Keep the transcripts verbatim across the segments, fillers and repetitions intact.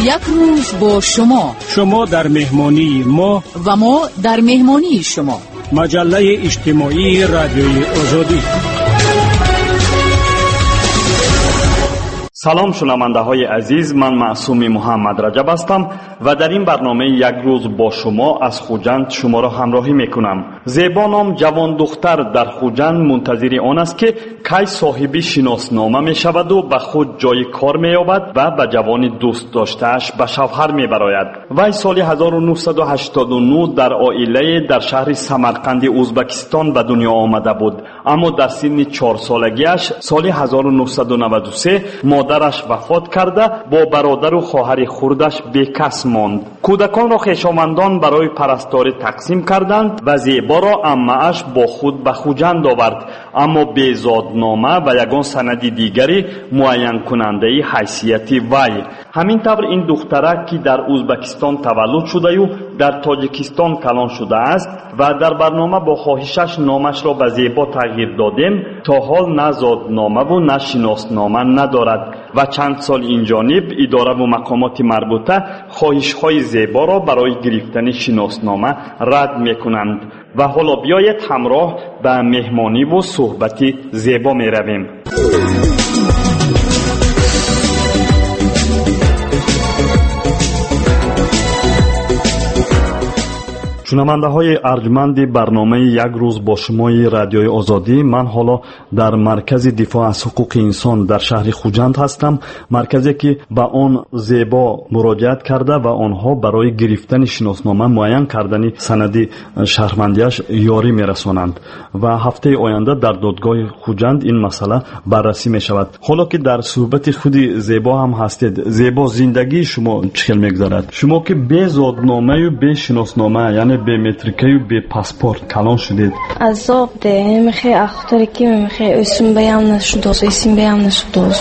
یک روز با شما، شما در مهمانی ما و ما در مهمانی شما. مجله اجتماعی رادیوی آزادی. سلام شنونده های عزیز، من معصوم محمد رجب هستم و در این برنامه یک روز با شما از خوجند شما را همراهی میکنم. زیبا نام جوان دختر در خوجند منتظر آن است که کی صاحبی شناسنامه می شود و به خود جای کار می یابد و به جوانی دوست داشتهش به شوهر می براید. وی سال هزار و نهصد و هشتاد و نه در عائله در شهر سمرقند ازبکستان به دنیا آمده بود، اما در سن چهار سالگیش سال هزار و نهصد و نود و سه مادرش وفات کرده با برادر و خواهر خردش بیکس ماند. کودکان را خویشاوندان برای پرستاری تقسیم کردند و زیبا را عمه‌اش با خود به خوجند آورد، اما بی زادنامه و یگان سند دیگری معین کننده حیثیت وی. همین طور این دخترک که در ازبکستان تولد شده و در تاجیکستان کلان شده است و در برنامه با خواهشش نامش را به زیبا تغییر دادیم، تا حال نه زادنامه و نه شناسنامه ندارد و چند سال این جانب اداره و مقامات مربوطه خواهش‌های زیبا را برای گرفتن شناسنامه رد می‌کنند. و حالا بیایید همراه به مهمانی و صحبت زیبا می‌رویم. شنونده های ارجمند برنامه یک روز با شمای رادیوی آزادی، من حالا در مرکز دفاع از حقوق انسان در شهر خوجند هستم، مرکزی که به آن زیبا مراجعت کرده و آنها برای گرفتن شناسنامه معین کردن سند شهروندیش یاری میرسانند و هفته آینده در دادگاه خوجند این مسئله بررسی می شود. حالا که در صحبت خود زیبا هم هستید، زیبا زندگی شما چطور میگذرد؟ شما که بی زادنامه و بی شناسنامه، یعنی به متریکه و به پاسپورت کلان شدید. عذاب ده میخوای اختاری که میخوای اسم بیام نشد، اسم بیام نشد.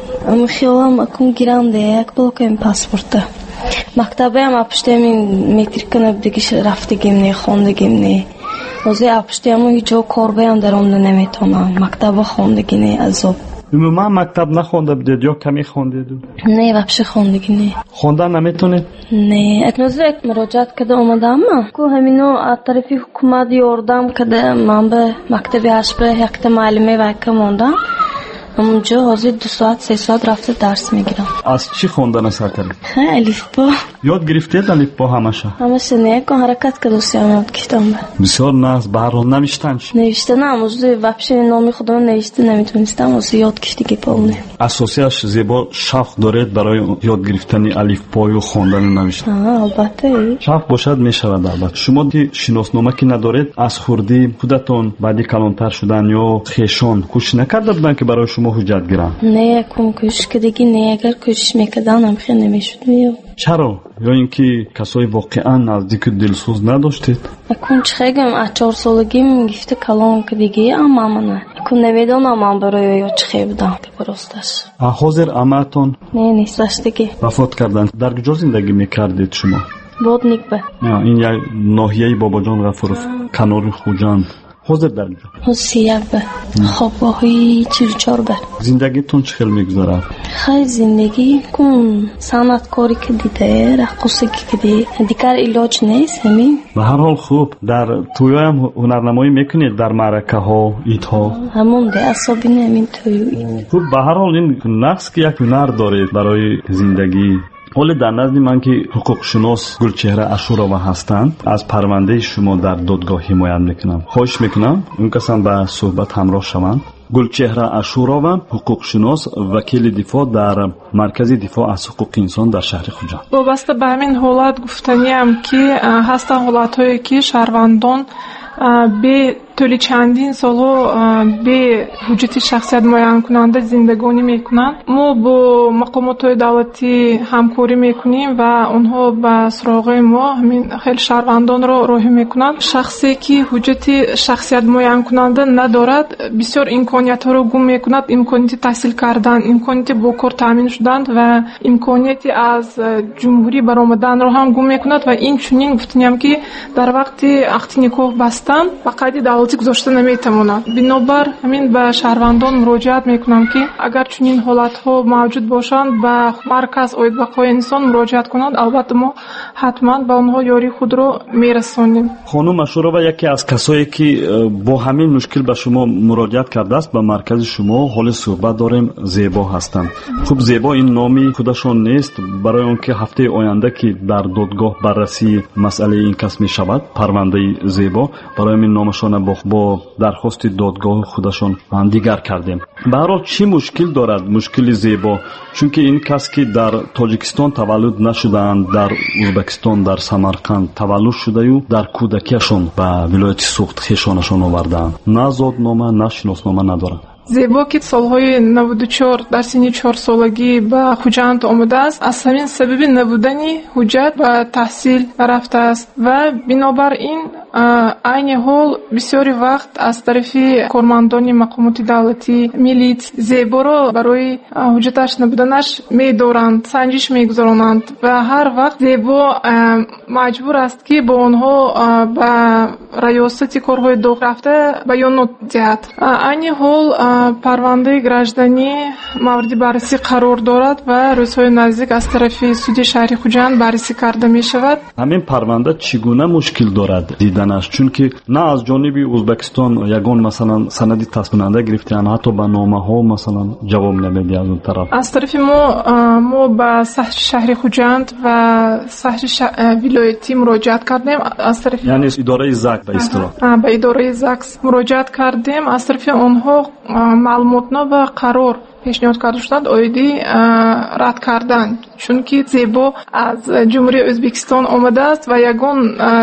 میخوام اکون گیرم ده یک بلوکم پاسپورت. مکتبه هم اپشتم این متریکه نبودگیش رفتگیم نه خوندگیم نه. واسه اپشتم هیچ جا کار بیام درام نمیتونم. مکتبه خوندگی نه عذاب. ما مکتب نخونده بودید یا کمی خوندید؟ نه واپس خوندگی نه. خوندن نمیتونید؟ نه. اتنازه یک مراجعت کرده اومدم من. کو همینو از طرف حکومت یاردم کرده من به مکتب هشت یک معلمه وکه موندم. اونجا حاضر دو ساعت سه ساعت رفته درس میگیرم. از چی خوندن است کردید؟ الف با. یاد گرفتید الف با همشه؟ همشه نه که حرکت کرده دوستم یاد گرفتم. بسیار نه، به هر حال نوشتنش. نوشتن موضوع واپس نام خودم نوشته نمیتونستم، واسه یاد گرفتگی پاونه. اساسیش زیبا شوق دارید برای یاد گرفتن الف با و خواندن و نوشتن؟ آه البته. شوق باشد میشود البته. شما که شناسنامه که ندارید، از خردی خودتون بعدی کلانتر شدن یا خیشان کوشش نکرده بودن که برای شما حجت گیرن؟ نه کم کوشش کردگی نه، اگر کوشش میکردن هم خیلی نمیشد میو. چرا؟ یا اینکه کسای واقعا نزدیک دلسوز نداشتید؟ اکون چخگم از چهار سالگیم گفته کلان کردگی اما من اکون نمیدونم من برای یا چخه بودم که براستش. حاضر اماتون؟ نه نیستش دیگه. وفات کردن. در کجا زندگی میکردید شما؟ بودنیک به. نه این یک ناحیه بابا جان غفورов کنار خوجند. حاضر در اینجا؟ حسیب به خواباهی چیل چار به. زندگیتون چه خیل میگذاره؟ خیلی زندگی کن صنعتکاری که دیده، رقصی که دیده، دیگر علاج نیست همین. به هر حال خوب. در توی هم هنرنمایی میکنید در معرکه ها ایت ها؟ همون ده اصابی نمین توی. خوب. به هر حال این نقص که یک هنر دارید برای زندگی. حالا در نزد من که حقوق شناس گلچهره عاشورова هستند، از پرونده شما در دادگاه حمایت میکنم. خواهش میکنم اون کسان به صحبت همراه شوند. گلچهره عاشورова، حقوق شناس، وکیل دفاع در مرکز دفاع از حقوق انسان در شهر خوجند. وابسته به همین حالت گفتنیم که هستن حالت‌هایی که شهروندان به طول چندین سالو به حجت شخصیت معین کننده زندگانی میکنند. ما با مقامات دولتی همکاری میکنیم و اونها به سراغ ما همین خیلی شهروندان را راهی میکنند. شخصی که حجت شخصیت معین کننده ندارد بسیار امکانیت ها را گم میکند، امکانیت تحصیل کردن، امکانیت با کار تامین شدن و امکانیت از جمهوری برآمدن را هم گم میکند و این چنین گفتنیم که در وقت عقد نکاح بستن با قید دولت бозӣ гузошта наметавонад. бинобар ҳамин ба шаҳрвандон муроҷиат мекунам ки агар чунин ҳолатҳо мавҷуд бошанд ба марказ оид ба қои инсон муроҷиат кунанд. албатта мо ҳатман ба онҳо ёрии худро мерасонем. хонум Ашурова яке аз касое ки бо ҳамин мушкил ба шумо муроҷиат кардааст ба маркази шумо ҳоли суҳбат дорем Зебо ҳастанд. хуб Зебо ин номи худашон нест, барои он ки ҳафтаи оянда ки дар додгоҳ баррасии масъалаи ин кас мешавад, парвандаи Зебо, барои ин номашона бо дархости додгоҳи худашон дигар кардем. ба ҳар ҳол чӣ мушкил дорад мушкили Зебо? чунки ин кас ки дар Тоҷикистон таваллуд нашудаанд, дар Ӯзбекистон, дар Самарқанд таваллуд шудаю дар кӯдакиашон ба вилояти Суғд хешонашон овардаанд. На зоднома, на шиноснома надорад. Зебо ки солҳои навуду чор дар синни чорсолагӣ ба Хуҷанд омадааст, аз ҳамин сабаби набудани ҳуҷҷат ба таҳсил рафтааст ва бинобар ин айни ҳол бисёри вақт аз тарафи кормандони мақомоти давлатӣ, милит Зеборо барои ҳуҷҷаташ набуданаш медоранд, санҷиш мегузаронанд ва ҳар вақт Зебо маҷбур аст ки бо онҳо ба раёсати корҳои доғ рафта баёнот диҳад. Айни ҳол парвандаи гражданӣ мавриди баррасӣ қарор дорад ва рӯзҳои наздик аз тарафи суди шаҳри Хуҷанд баррасӣ карда мешавад. ҳамин парванда чӣ гуна мушкил дорад диданаш? чунки на аз ҷониби Ӯзбекистон ягон масалан санади тасдиқкунанда гирифтаанд, ҳатто ба номаҳо масалан ҷавоб намедиҳад аз он тараф. аз тарафи мо мо ба саҳри шаҳри Хуҷанд ва саҳри вилоятӣ муроҷиат кардем. аз тарафи яъне идораи зак ба истилоҳ ба идораи ЗАГС муроҷиат кардем. аз тарафи онҳо маълумотнoma ва қарор пешниҳод карда шуданд оиди рад кардан, чунки Зебо аз ҷумҳурии Ӯзбекистон омадааст ва ягон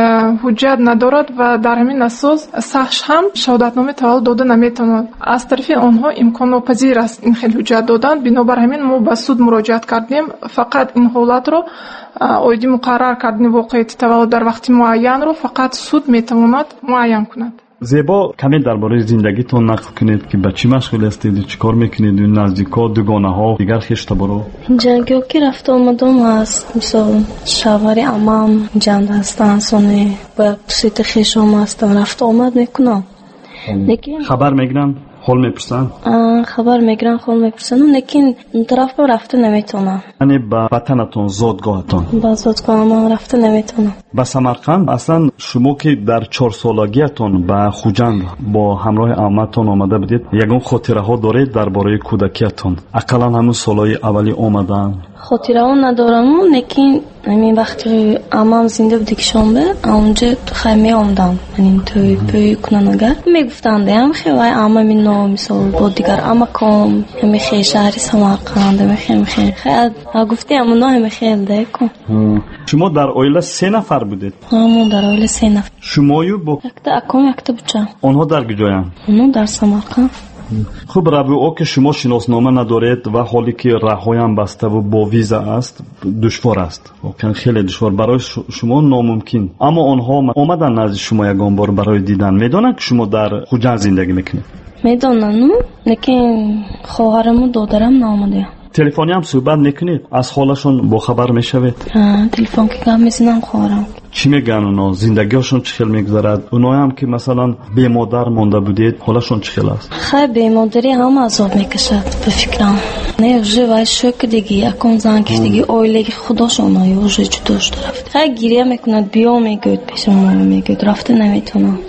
ҳуҷҷат надорад ва дар ҳамин асос сахш ҳам шаҳодатнома таваллуд дода наметавонад. аз тарафи онҳо имконнопазир аст ин хел ҳуҷҷат додан. бинобар ҳамин мо ба суд муроҷиат кардем. фақат ин ҳолатро оиди муқаррар кардани воқеияти таваллуд дар вақти муайянро фақат суд метавонад муайян кунад. Зебо каме дар бораи зиндагитон нақл кунед ки ба чӣ машғул ҳастед, чӣ кор мекунед, наздико, дугонаҳо, дигар хештаборо? ҷангё ки рафта омадам ҳаст. мисол шавари амам ҷанд ҳастанд, соне ба пусити хешом ҳастам, рафта омад мекунам. лекин хабар мегиранд, хол мепурсанд? хабар мегиранд, хол мепурсанд, лекин он тарафа рафта наметавонам. яъне ба ватанатон, зодгоҳатон? ба зодгоҳам рафта наметавонам. ба Самарқанд аслан шумо ки дар чорсолагиатон ба Хуҷанд бо ҳамроҳи аматон омада будед, ягон хотираҳо доред дар бораи кӯдакиатон? ақаллан ҳамун солҳои аввалӣ омадан? хотираҳо надорам, лекин ҳамин вақти амам зинда буди ки шонбе аунҷа хай меомадам, ҳамин тӯй пӯй кунанагар мегуфтанд ям хелай ама мино мисол бо дигар амаком ҳами хел шаҳри Самарқанд ҳами хел хел хел гуфти амуно ҳами хел деку. шумо дар оила се нафар будед? ҳамо дар оила се нафар. шумою бо якта аком якта буча. онҳо дар куҷоянд? онҳо дар Самарқанд. хуб равио ки шумо шиноснома надоред ва ҳоле ки раҳоям баставу бо виза аст душвор аст, воқеан хеле душвор барои шумо номумкин. аммо онҳо омадан назди шумо ягон бор барои дидан. медонанд ки шумо дар Хуҷанд зиндагӣ мекунед? медонану, лекин хоҳараму додарам наомадаям. телефони ҳам суҳбат мекунед? аз холашон бохабар мешавед? телефон ки гап мезанам хоҳарам. чӣ мегӯянд оно? зиндагиҳошон чӣ хел мегузарад? оноам ки масалан бемодар монда будед, ҳолашон чӣ хел аст? хай бемодарӣ ҳама азоб мекашад ба фикрам. не уже вай шӯкдиги якон зан гифтиги оилаги худошонои уже ҷудо шуда рафт. хай гирия мекунад, биё мегӯяд, пеши мо мегӯяд, рафта наметавонам.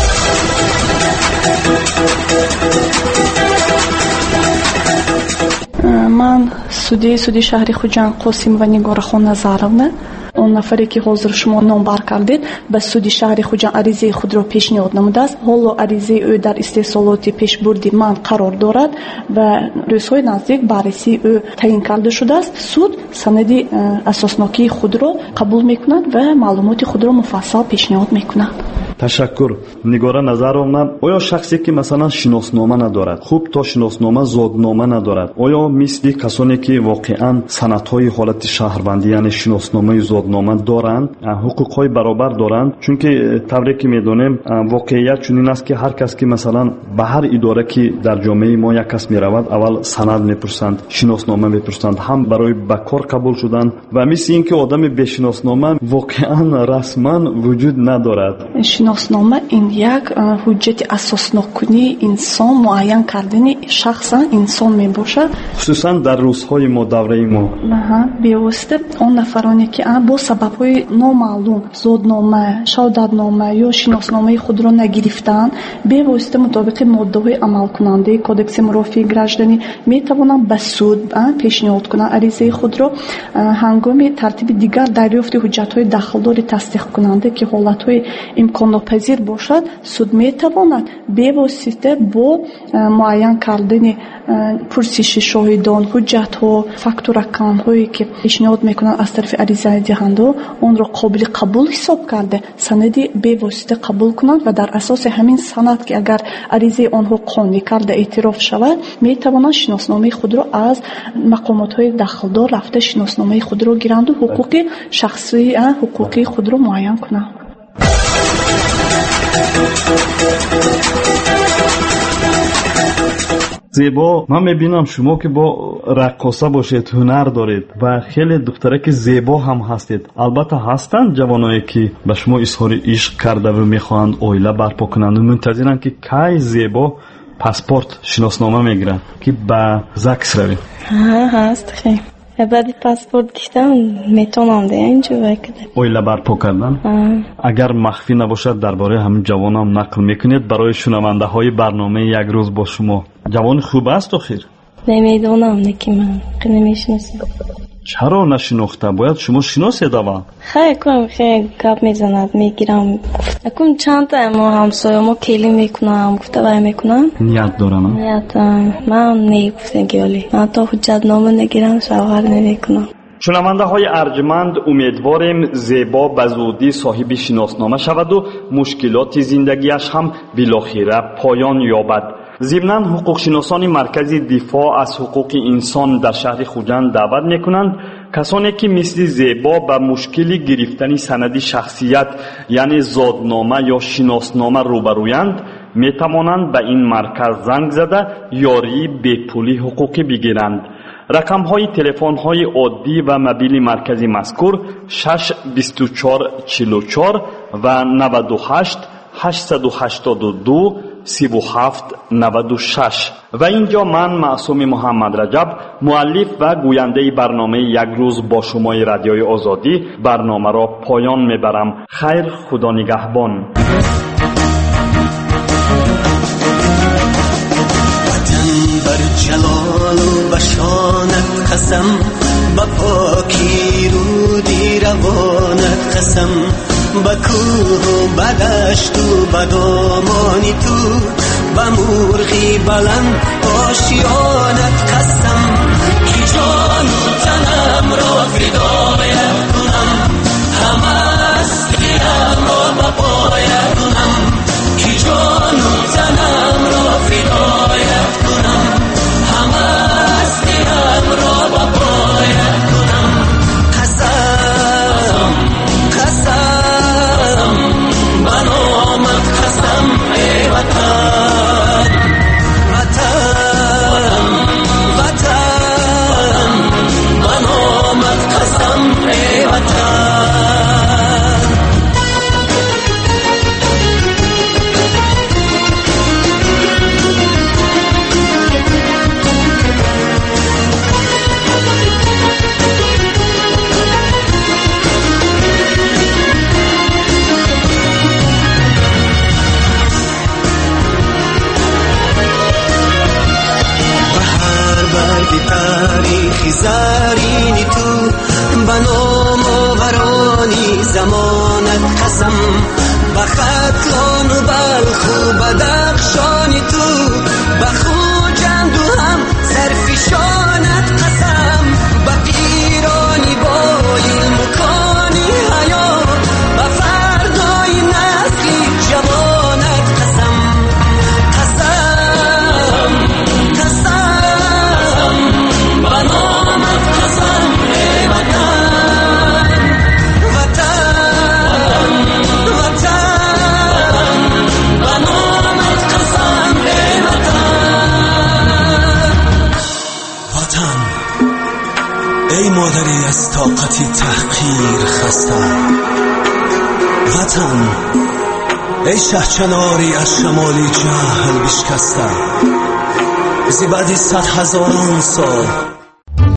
ман судии суди шаҳри Хуҷанд Қосимова Нигорахон Назаровна, он нафаре ки ҳозир шумо номбар кардед, ба суди шаҳри Хуҷанд аризаи худро пешниҳод намудааст. ҳоло аризаи ӯ дар истеҳсолоти пешбурди ман қарор дорад ва рӯзҳои наздик баррасии ӯ таъин карда шудааст. суд санади асоснокии худро қабул мекунад ва маълумоти худро муфассал пешниҳод мекунад. ташаккур. нигора Назаровна, оё шахсе ки масалан шиноснома надорад, хуб то шиноснома зоднома надорад, оё мисли касоне ки воқеан санадҳои ҳолати шаҳрвандӣ яъне шиносномаи зоднома доранд, ҳуқуқҳои баробар доранд? чунки тавре ки медонем воқеият чунин аст ки ҳар кас ки масалан ба ҳар идора ки дар ҷомеаи мо як кас меравад, аввал санад мепурсанд, шиноснома мепурсанд, ҳам барои ба кор қабул шудан ва мисли ин ки одами бешиноснома воқеан расман вуҷуд надорад. шиноснoma ин як ҳуҷҷати асоснокунии инсон муайян кардани шахсан инсон мебошад, хусусан дар рӯзҳои мо давраи мо. аҳа бевосита он нафароне ки бо сабабҳои номаълум зоднома, шаҳодатнома ё шиносномаи худро нагирифтаанд, бевосита мутобиқи моддаҳои амалкунандаи кодекси мурофиаи гражданӣ метавонанд ба суд пешниҳод кунанд аризаи худро. ҳангоми тартиби дигар дарёфти ҳуҷҷатҳои дахлдори тасдиқкунанда ки ҳолатҳои имконнопазир бошад, суд метавонад бевосита бо муайян кардани пурсиши шоҳидон, ҳуҷҷатҳо, фактураканҳое ки пешниҳод мекунанд аз тарафи аризадиҳанда, онро қобили қабул ҳисоб карда санади бевосита қабул кунанд ва дар асоси ҳамин санад ки агар аризаи онҳо қонӣ карда эътироф шавад, метавонанд шиносномаи худро аз мақомотҳои дахлдор рафта шиносномаи худро гиранду ҳуқуқи шахсии ҳуқуқи худро муайян кунанд. зебо, ман мебинам шумо ки бо раққоса бошед, ҳунар доред ва хеле духтараки зебо ҳам ҳастед. албатта ҳастанд ҷавоное ки ба шумо изҳори ишқ карда ва мехоҳанд оила барпо кунанд, мунтазиранд ки кай зебо паспорт шиноснома мегирад ки ба ЗАГС равед. ҳа ҳаст хе баъди паспорт гирифтам метавонам да инҷо вакда оила барпо кардан. агар махфӣ набошад дар бораи ҳамин ҷавонам нақл мекунед барои шунавандаҳои барномаи як рӯз бо шумо. ҷавони хуб аст охир? намедонам, лекин ман намешиносам. чаро нашинохта? бояд шумо шиносед аввал. хай кум хай гап мезанад, мегирам. акум чанда мо ҳамсоя мо келӣ мекунам, гуфта вай мекунам. ният дорам. ният ман негуфтам ки оли. ман то ҳуҷҷатнома негирам, шавҳар намекунам. шунавандаҳои арҷманд, умедворем зебо ба зудӣ соҳиби шиноснома шаваду мушкилоти зиндагиаш ҳам билохира поён ёбад. зимнан ҳуқуқшиносони маркази дифоъ аз ҳуқуқи инсон дар шаҳри хуҷанд даъват мекунанд касоне ки мисли зебо ба мушкили гирифтани санади шахсият яъне зоднома ё шиноснома рӯбарӯянд, метавонанд ба ин марказ занг зада ёрии бепулӣ ҳуқуқӣ бигиранд. рақамҳои телефонҳои оддӣ ва мобили маркази мазкур шаш бисту чор чилу чор ва наваду ҳашт ҳаштсаду ҳаштоду ду сиву ҳафт наваду шаш. ва инҷо ман маъсуми муҳаммадраҷаб, муаллиф ва гӯяндаи барномаи як рӯз бо шумои радиои озодӣ барномаро поён мебарам. хайр, худо нигаҳбон. جلال و بشانت قسم با پاکی رودی روانت قسم با کوه و بدشت و بدامانی تو با مرغی بلند آشیانت قسم کی جان و تنم را فدایت کنم همه استیم را با پایت کنم کی جان و تنم را فدایت کنم زرینی تو به نام آورانی زمانت قسم به خطلان و بلخ و بدخشانی تو به خوجند و هم سرفشانت قسم به پیرانی با علم و کانی حیات به فردای نسلی جوانت قسم قسم قسم به نامت قسم ای وطن وطن وطن به نامت قسم ای وطن وطن ای مادری از طاقتی تحقیر خسته وطن ای شهچناری از شمالی جهل بشکستم، زی بعدی صد هزاران سال